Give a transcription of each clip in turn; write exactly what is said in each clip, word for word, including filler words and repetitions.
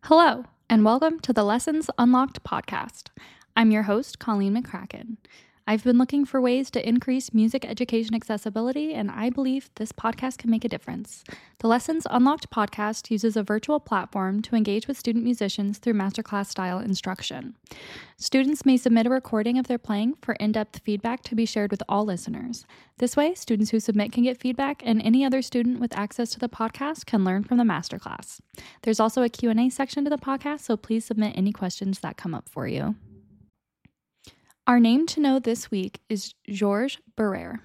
Hello, and welcome to the Lessons Unlocked podcast. I'm your host, Colleen McCracken. I've been looking for ways to increase music education accessibility, and I believe this podcast can make a difference. The Lessons Unlocked podcast uses a virtual platform to engage with student musicians through masterclass-style instruction. Students may submit a recording of their playing for in-depth feedback to be shared with all listeners. This way, students who submit can get feedback, and any other student with access to the podcast can learn from the masterclass. There's also a Q and A section to the podcast, so please submit any questions that come up for you. Our name to know this week is Georges Barrère.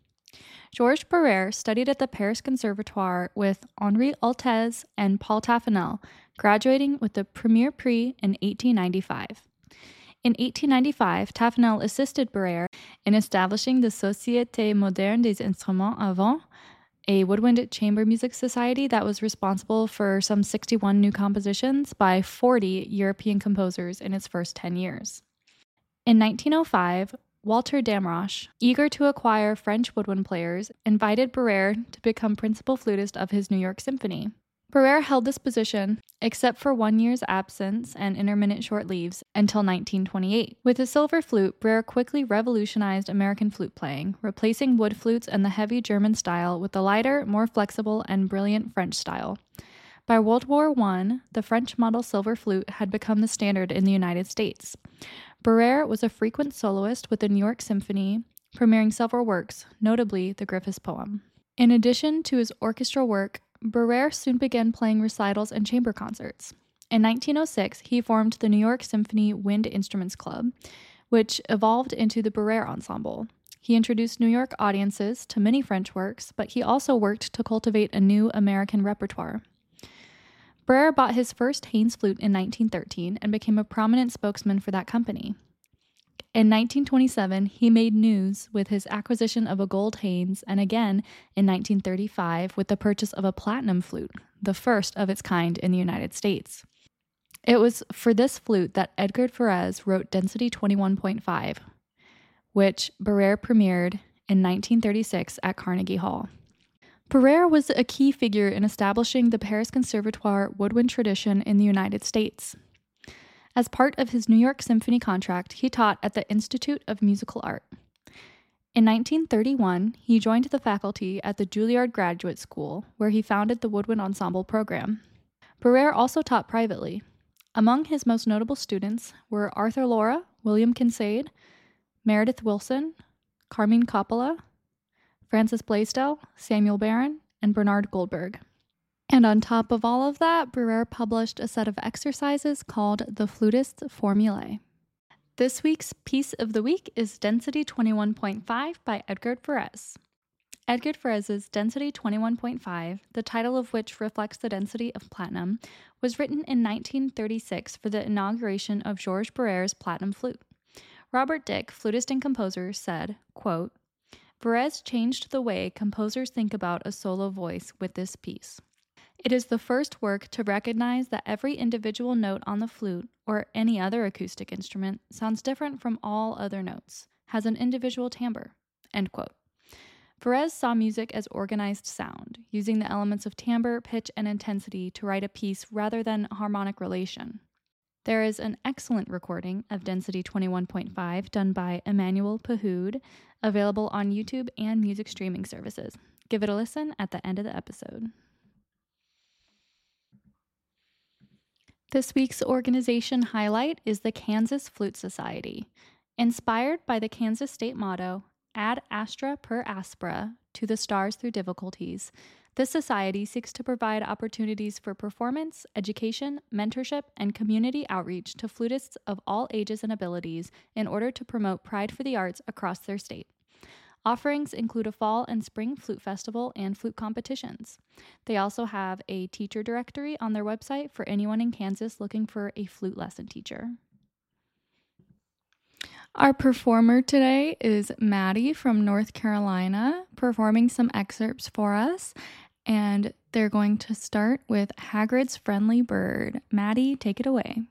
Georges Barrère studied at the Paris Conservatoire with Henri Altez and Paul Taffanel, graduating with the Premier Prix in eighteen ninety-five. In eighteen ninety-five, Taffanel assisted Barrère in establishing the Société Moderne des Instruments à Vent, a woodwind chamber music society that was responsible for some sixty-one new compositions by forty European composers in its first ten years. In nineteen oh five, Walter Damrosch, eager to acquire French woodwind players, invited Barrère to become principal flutist of his New York Symphony. Barrère held this position, except for one year's absence and intermittent short leaves, until nineteen twenty-eight. With his silver flute, Barrère quickly revolutionized American flute playing, replacing wood flutes and the heavy German style with the lighter, more flexible, and brilliant French style. By World War One, the French model silver flute had become the standard in the United States. Barrère was a frequent soloist with the New York Symphony, premiering several works, notably the Griffiths poem. In addition to his orchestral work, Barrère soon began playing recitals and chamber concerts. In nineteen oh six, he formed the New York Symphony Wind Instruments Club, which evolved into the Barrère Ensemble. He introduced New York audiences to many French works, but he also worked to cultivate a new American repertoire. Barrère bought his first Haynes flute in nineteen thirteen and became a prominent spokesman for that company. In nineteen twenty-seven, he made news with his acquisition of a gold Haynes, and again in nineteen thirty-five with the purchase of a platinum flute, the first of its kind in the United States. It was for this flute that Edgard Varèse wrote Density twenty-one point five, which Barrère premiered in nineteen thirty-six at Carnegie Hall. Barrère was a key figure in establishing the Paris Conservatoire woodwind tradition in the United States. As part of his New York Symphony contract, he taught at the Institute of Musical Art. In nineteen thirty-one, he joined the faculty at the Juilliard Graduate School, where he founded the Woodwind Ensemble program. Barrère also taught privately. Among his most notable students were Arthur Laura, William Kincaid, Meredith Willson, Carmine Coppola, Francis Blaisdell, Samuel Barron, and Bernard Goldberg. And on top of all of that, Barrère published a set of exercises called the Flutist's Formulae. This week's piece of the week is Density twenty-one point five by Edgard Varèse. Edgard Varèse's Density twenty-one point five, the title of which reflects the density of platinum, was written in nineteen thirty-six for the inauguration of Georges Barrère's platinum flute. Robert Dick, flutist and composer, said, quote, Varèse changed the way composers think about a solo voice with this piece. It is the first work to recognize that every individual note on the flute, or any other acoustic instrument, sounds different from all other notes, has an individual timbre. End quote. Varèse saw music as organized sound, using the elements of timbre, pitch, and intensity to write a piece rather than harmonic relation. There is an excellent recording of Density twenty-one point five done by Emmanuel Pahoud, available on YouTube and music streaming services. Give it a listen at the end of the episode. This week's organization highlight is the Kansas Flute Society. Inspired by the Kansas state motto, Ad astra per aspera, to the stars through difficulties, this society seeks to provide opportunities for performance, education, mentorship, and community outreach to flutists of all ages and abilities in order to promote pride for the arts across their state. Offerings include a fall and spring flute festival and flute competitions. They also have a teacher directory on their website for anyone in Kansas looking for a flute lesson teacher. Our performer today is Maddie from North Carolina, performing some excerpts for us, and they're going to start with Hagrid's Friendly Bird. Maddie, take it away.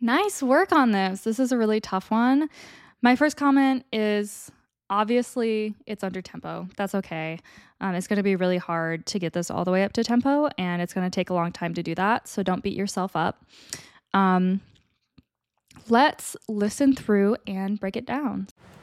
Nice work on this. This is a really tough one. My first comment is obviously it's under tempo. That's okay. Um, it's going to be really hard to get this all the way up to tempo, and it's going to take a long time to do that. So don't beat yourself up. Um, let's listen through and break it down.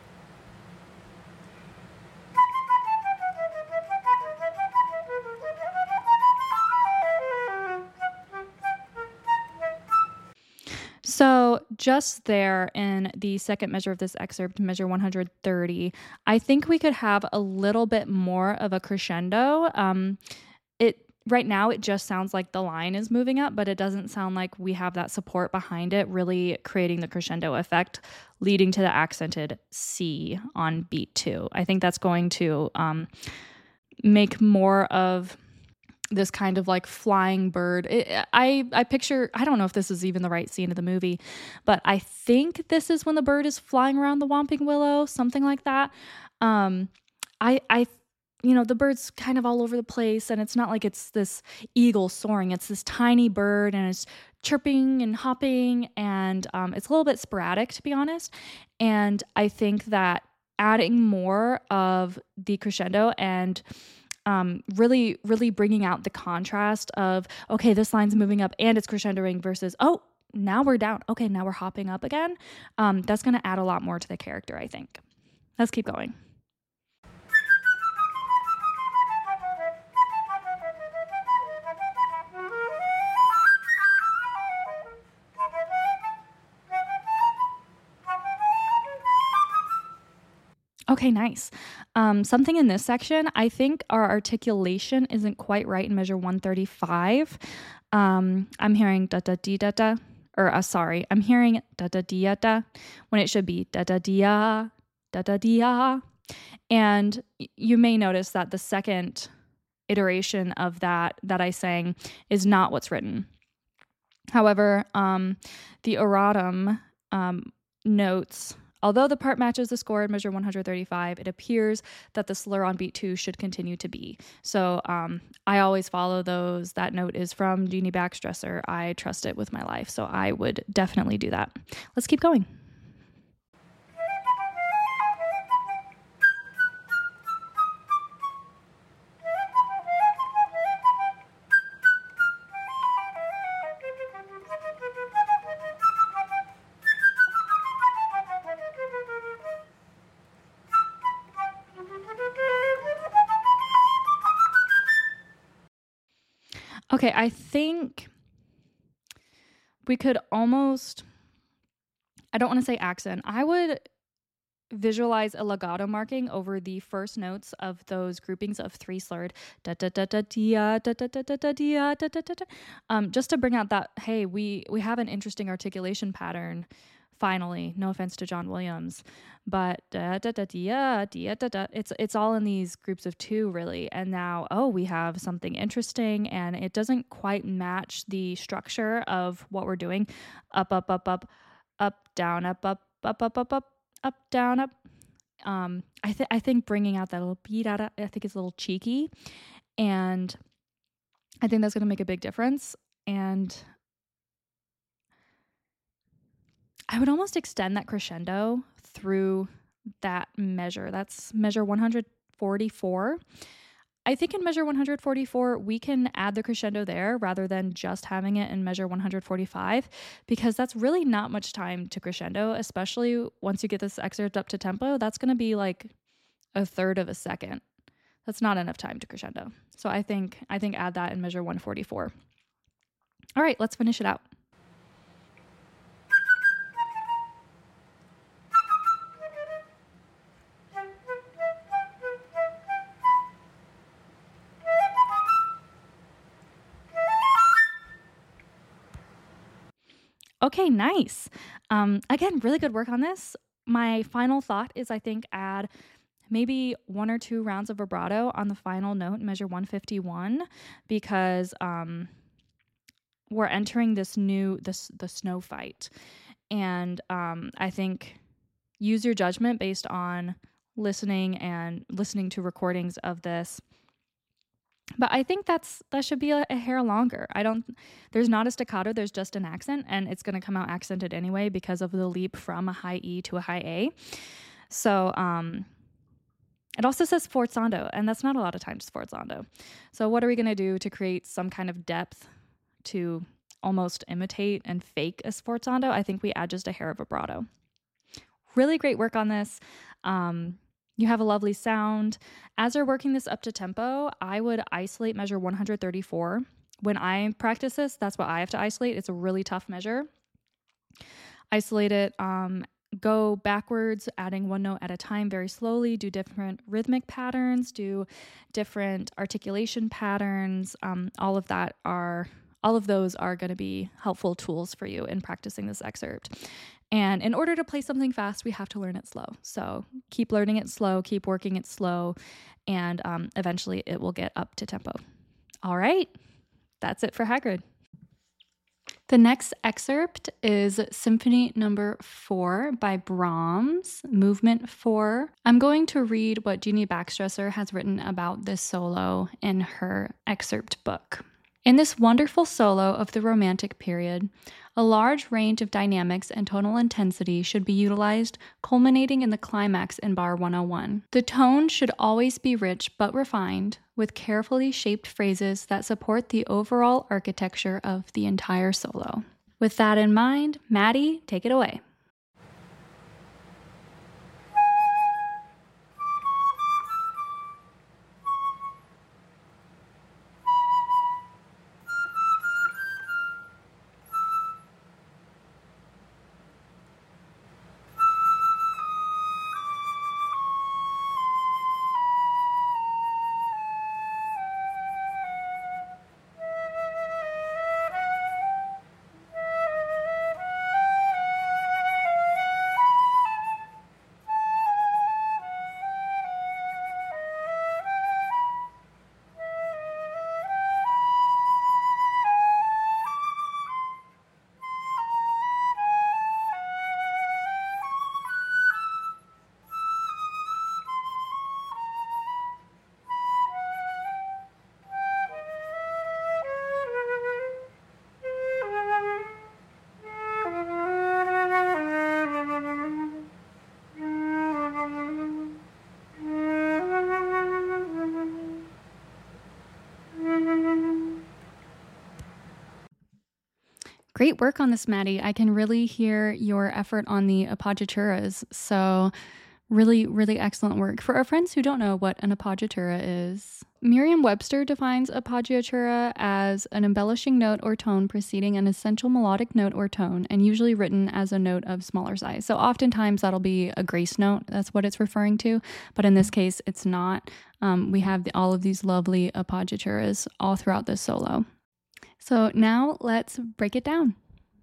So just there in the second measure of this excerpt, measure one hundred thirty, I think we could have a little bit more of a crescendo. Um, it right now, it just sounds like the line is moving up, but it doesn't sound like we have that support behind it, really creating the crescendo effect, leading to the accented C on beat two. I think that's going to um, make more of this kind of like flying bird. It, I, I picture, I don't know if this is even the right scene of the movie, but I think this is when the bird is flying around the Whomping Willow, something like that. Um, I, I, you know, the bird's kind of all over the place, and it's not like it's this eagle soaring. It's this tiny bird, and it's chirping and hopping, and um, it's a little bit sporadic, to be honest. And I think that adding more of the crescendo and Um, really, really bringing out the contrast of, okay, this line's moving up and it's crescendoing versus, oh, now we're down. Okay, now we're hopping up again. Um, that's going to add a lot more to the character, I think. Let's keep going. Okay, nice. Um, something in this section, I think our articulation isn't quite right in measure one thirty-five. Um, I'm hearing da da dee da da, or uh, sorry, I'm hearing da da dee da when it should be da da dee da da dee. And y- you may notice that the second iteration of that that I sang is not what's written. However, um, the erratum um, notes. Although the part matches the score in measure one hundred thirty-five, it appears that the slur on beat two should continue to be. So um, I always follow those. That note is from Jeannie Baxtresser. I trust it with my life, so I would definitely do that. Let's keep going. Okay, I think we could almost, I don't want to say accent, I would visualize a legato marking over the first notes of those groupings of three slurred da da da da dia da da da da da dia da da da da, um, just to bring out that, hey, we we have an interesting articulation pattern. Finally, no offense to John Williams, but da da da dia dia da da. It's it's all in these groups of two, really. And now, oh, we have something interesting, and it doesn't quite match the structure of what we're doing. Up, up, up, up, up, down, up, up, up, up, up, up, up, down, up. Um, I think I think bringing out that little beat out, I think is a little cheeky, and I think that's going to make a big difference. And I would almost extend that crescendo through that measure. That's measure one hundred forty-four. I think in measure one hundred forty-four, we can add the crescendo there rather than just having it in measure one hundred forty-five, because that's really not much time to crescendo, especially once you get this excerpt up to tempo. That's going to be like a third of a second. That's not enough time to crescendo. So I think I think add that in measure one forty-four. All right, let's finish it out. Okay, nice. Um, again, really good work on this. My final thought is I think add maybe one or two rounds of vibrato on the final note, measure one fifty-one, because um, we're entering this new, this the snow fight. And um, I think use your judgment based on listening and listening to recordings of this But I think that's that should be a, a hair longer. I don't, there's not a staccato, there's just an accent, and it's going to come out accented anyway because of the leap from a high E to a high A. So um, it also says sforzando, and that's not a lot of times sforzando. So what are we going to do to create some kind of depth to almost imitate and fake a sforzando? I think we add just a hair of vibrato. Really great work on this. Um, You have a lovely sound. As you're working this up to tempo, I would isolate measure one hundred thirty-four. When I practice this, that's what I have to isolate. It's a really tough measure. Isolate it, um, go backwards, adding one note at a time very slowly, do different rhythmic patterns, do different articulation patterns. Um, all of that are, all of those are going to be helpful tools for you in practicing this excerpt. And in order to play something fast, we have to learn it slow. So keep learning it slow, keep working it slow, and um, eventually it will get up to tempo. All right, that's it for Hagrid. The next excerpt is Symphony Number Four by Brahms, Movement Four. I'm going to read what Jeannie Baxtresser has written about this solo in her excerpt book. In this wonderful solo of the Romantic period, a large range of dynamics and tonal intensity should be utilized, culminating in the climax in bar one oh one. The tone should always be rich but refined, with carefully shaped phrases that support the overall architecture of the entire solo. With that in mind, Maddie, take it away. Great work on this, Maddie. I can really hear your effort on the appoggiaturas. So really, really excellent work. For our friends who don't know what an appoggiatura is, Merriam-Webster defines appoggiatura as an embellishing note or tone preceding an essential melodic note or tone, and usually written as a note of smaller size. So oftentimes that'll be a grace note. That's what it's referring to. But in this case, it's not. Um, we have the, all of these lovely appoggiaturas all throughout this solo. So now let's break it down.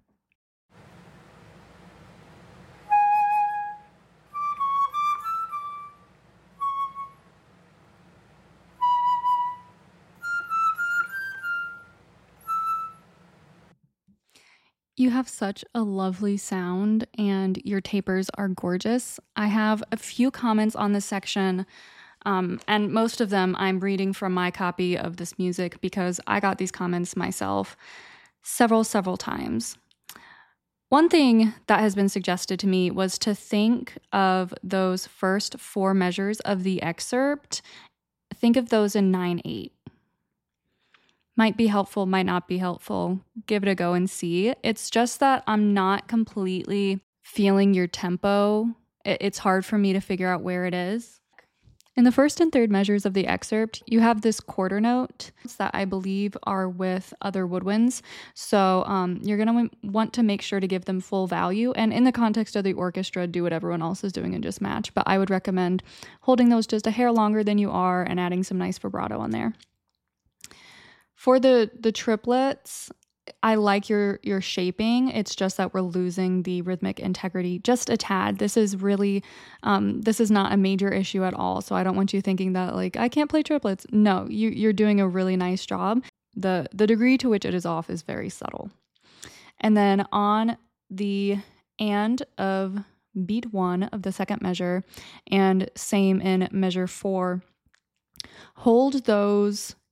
You have such a lovely sound and your tapers are gorgeous. I have a few comments on this section. Um, and most of them I'm reading from my copy of this music because I got these comments myself several, several times. One thing that has been suggested to me was to think of those first four measures of the excerpt. Think of those in nine eight. Might be helpful, might not be helpful. Give it a go and see. It's just that I'm not completely feeling your tempo. It's hard for me to figure out where it is. In the first and third measures of the excerpt, you have this quarter note that I believe are with other woodwinds. So um, you're going to want to make sure to give them full value. And in the context of the orchestra, do what everyone else is doing and just match. But I would recommend holding those just a hair longer than you are and adding some nice vibrato on there. For the, the triplets, I like your your shaping. It's just that we're losing the rhythmic integrity just a tad. This is really, um, this is not a major issue at all. So I don't want you thinking that like, I can't play triplets. No, you, you're doing a really nice job. The, the degree to which it is off is very subtle. And then on the and of beat one of the second measure and same in measure four, hold those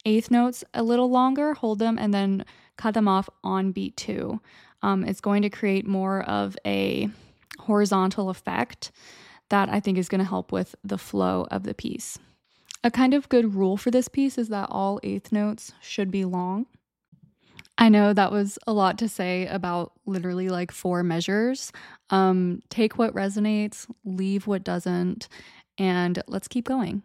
eighth notes a little longer, hold them, and then cut them off on beat two. Um, it's going to create more of a horizontal effect that I think is going to help with the flow of the piece. A kind of good rule for this piece is that all eighth notes should be long. I know that was a lot to say about literally like four measures. Um, take what resonates, leave what doesn't, and let's keep going.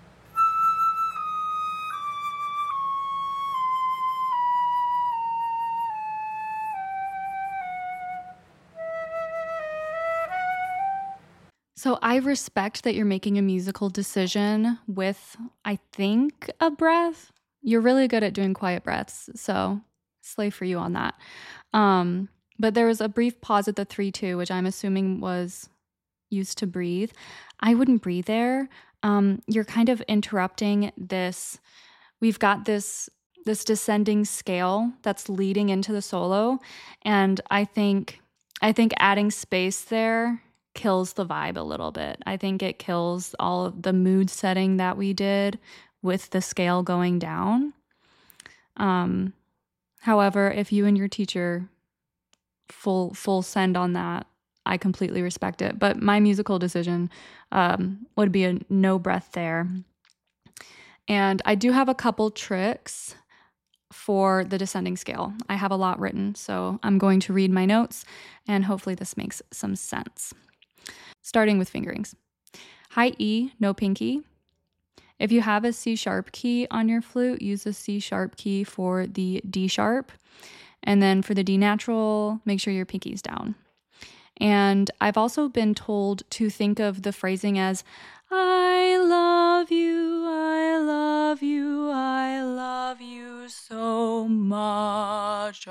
So I respect that you're making a musical decision with, I think, a breath. You're really good at doing quiet breaths, so slay for you on that. Um, but there was a brief pause at the three two, which I'm assuming was used to breathe. I wouldn't breathe there. Um, you're kind of interrupting this. We've got this this descending scale that's leading into the solo, and I think I think adding space there kills the vibe a little bit. I think it kills all of the mood setting that we did with the scale going down. Um, however, if you and your teacher full full send on that, I completely respect it. But my musical decision um, would be a no breath there. And I do have a couple tricks for the descending scale. I have a lot written, so I'm going to read my notes, and hopefully this makes some sense. Starting with fingerings. High E, no pinky. If you have a C sharp key on your flute, use the C sharp key for the D sharp. And then for the D natural, make sure your pinky's down. And I've also been told to think of the phrasing as, I love you, I love you, I love you so much.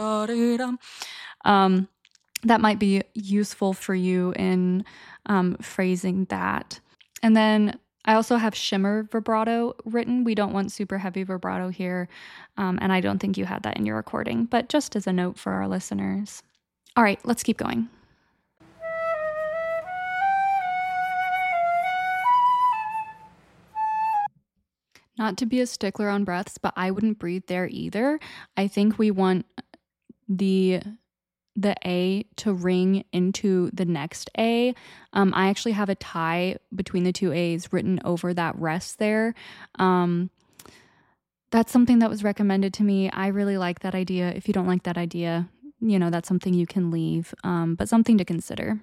Um, that might be useful for you in um, phrasing that. And then I also have shimmer vibrato written. We don't want super heavy vibrato here. Um, and I don't think you had that in your recording, but just as a note for our listeners. All right, let's keep going. Not to be a stickler on breaths, but I wouldn't breathe there either. I think we want the the A to ring into the next A. Um, I actually have a tie between the two A's written over that rest there. Um, that's something that was recommended to me. I really like that idea. If you don't like that idea, you know, that's something you can leave, um, but something to consider.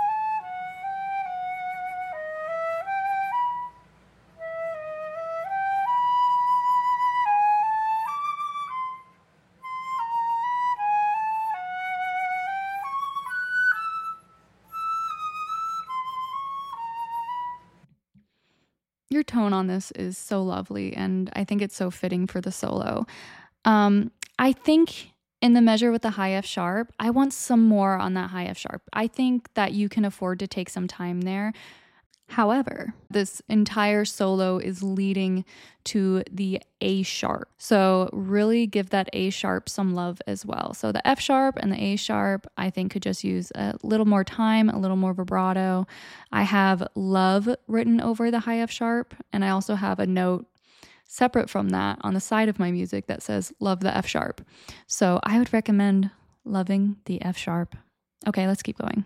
Your tone on this is so lovely, and I think it's so fitting for the solo. Um, I think in the measure with the high F sharp, I want some more on that high F sharp. I think that you can afford to take some time there. However, this entire solo is leading to the A sharp. So really give that A sharp some love as well. So the F sharp and the A sharp, I think could just use a little more time, a little more vibrato. I have love written over the high F sharp, and I also have a note separate from that on the side of my music that says love the F sharp. So I would recommend loving the F sharp. Okay, let's keep going.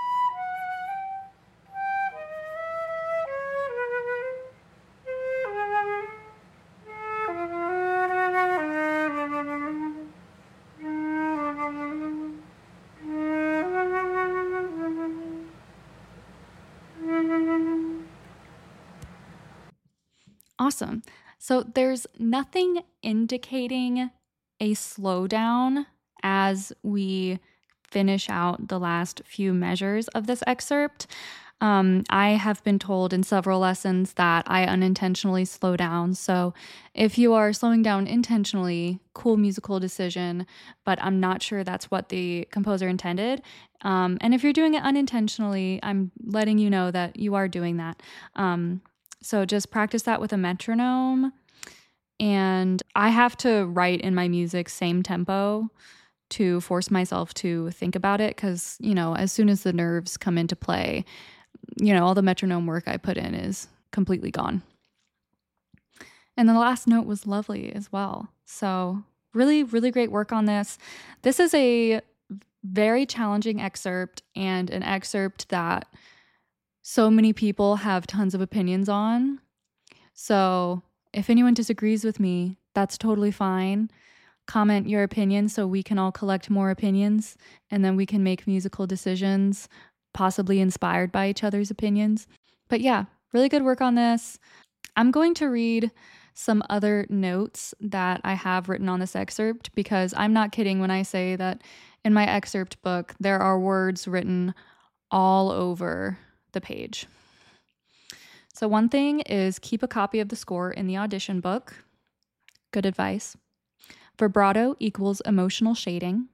Awesome. So there's nothing indicating a slowdown as we finish out the last few measures of this excerpt. Um, I have been told in several lessons that I unintentionally slow down. So if you are slowing down intentionally, cool musical decision, but I'm not sure that's what the composer intended. Um, and if you're doing it unintentionally, I'm letting you know that you are doing that. Um, So just practice that with a metronome. And I have to write in my music same tempo to force myself to think about it because, you know, as soon as the nerves come into play, you know, all the metronome work I put in is completely gone. And the last note was lovely as well. So really, really great work on this. This is a very challenging excerpt, and an excerpt that so many people have tons of opinions on. So if anyone disagrees with me, that's totally fine. Comment your opinion so we can all collect more opinions, and then we can make musical decisions, possibly inspired by each other's opinions. But yeah, really good work on this. I'm going to read some other notes that I have written on this excerpt, because I'm not kidding when I say that in my excerpt book, there are words written all over the page. So one thing is keep a copy of the score in the audition book. Good advice. Vibrato equals emotional shading.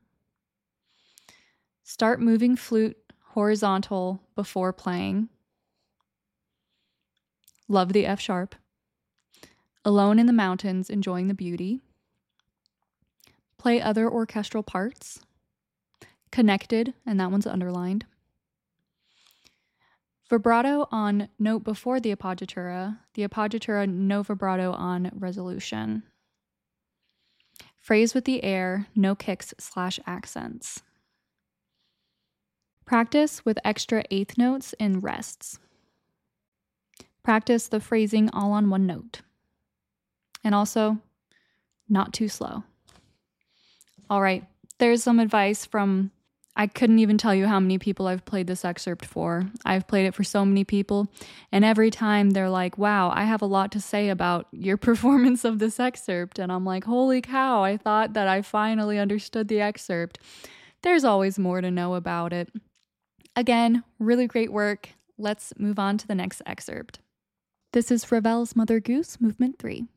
Start moving flute horizontal before playing. Love the F sharp. Alone in the mountains, enjoying the beauty. Play other orchestral parts. Connected, and that one's underlined. Vibrato on note before the appoggiatura. The appoggiatura, no vibrato on resolution. Phrase with the air, no kicks slash accents. Practice with extra eighth notes in rests. Practice the phrasing all on one note. And also, not too slow. All right, there's some advice from, I couldn't even tell you how many people I've played this excerpt for. I've played it for so many people, and every time they're like, wow, I have a lot to say about your performance of this excerpt. And I'm like, holy cow, I thought that I finally understood the excerpt. There's always more to know about it. Again, really great work. Let's move on to the next excerpt. This is Ravel's Mother Goose, Movement three.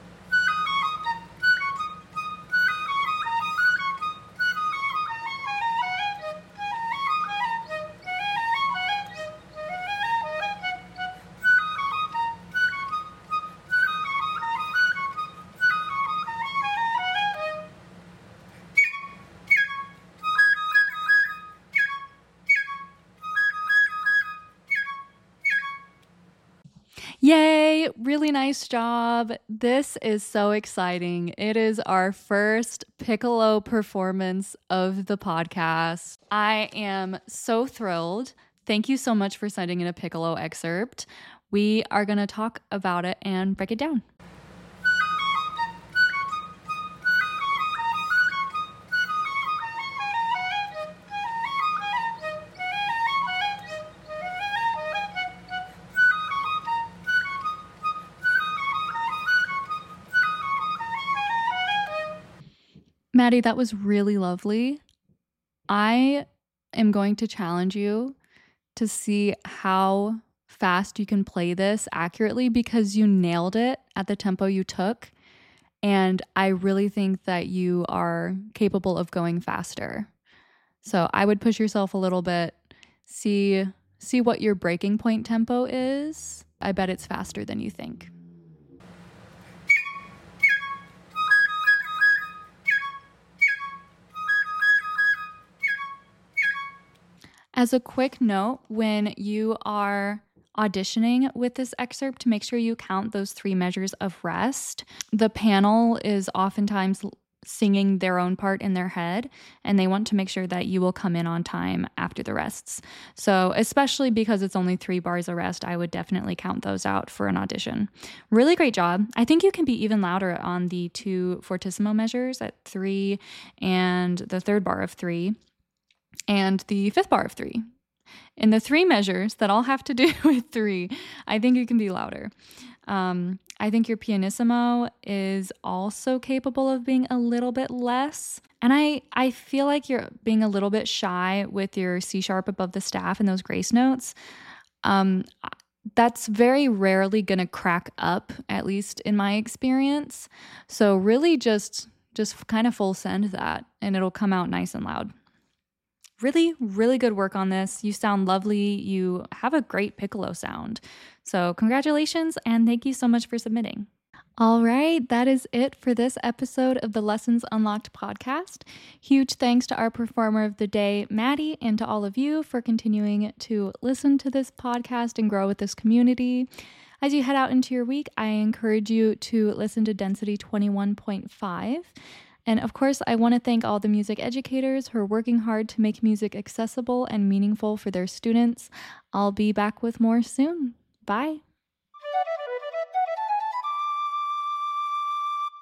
Yay! Really nice job. This is so exciting. It is our first piccolo performance of the podcast. I am so thrilled. Thank you so much for sending in a piccolo excerpt. We are going to talk about it and break it down. Maddie, that was really lovely. I am going to challenge you to see how fast you can play this accurately, because you nailed it at the tempo you took. And I really think that you are capable of going faster. So I would push yourself a little bit, see, see what your breaking point tempo is. I bet it's faster than you think. As a quick note, when you are auditioning with this excerpt, to make sure you count those three measures of rest. The panel is oftentimes singing their own part in their head, and they want to make sure that you will come in on time after the rests. So especially because it's only three bars of rest, I would definitely count those out for an audition. Really great job. I think you can be even louder on the two fortissimo measures at three and the third bar of three and the fifth bar of three. In the three measures that all have to do with three, I think you can be louder. Um, I think your pianissimo is also capable of being a little bit less. And I, I feel like you're being a little bit shy with your C sharp above the staff and those grace notes. Um, that's very rarely going to crack up, at least in my experience. So really just, just kind of full send that, and it'll come out nice and loud. Really, really good work on this. You sound lovely. You have a great piccolo sound. So congratulations, and thank you so much for submitting. All right, that is it for this episode of the Lessons Unlocked podcast. Huge thanks to our performer of the day, Maddie, and to all of you for continuing to listen to this podcast and grow with this community. As you head out into your week, I encourage you to listen to Density twenty-one point five. And of course, I want to thank all the music educators who are working hard to make music accessible and meaningful for their students. I'll be back with more soon. Bye.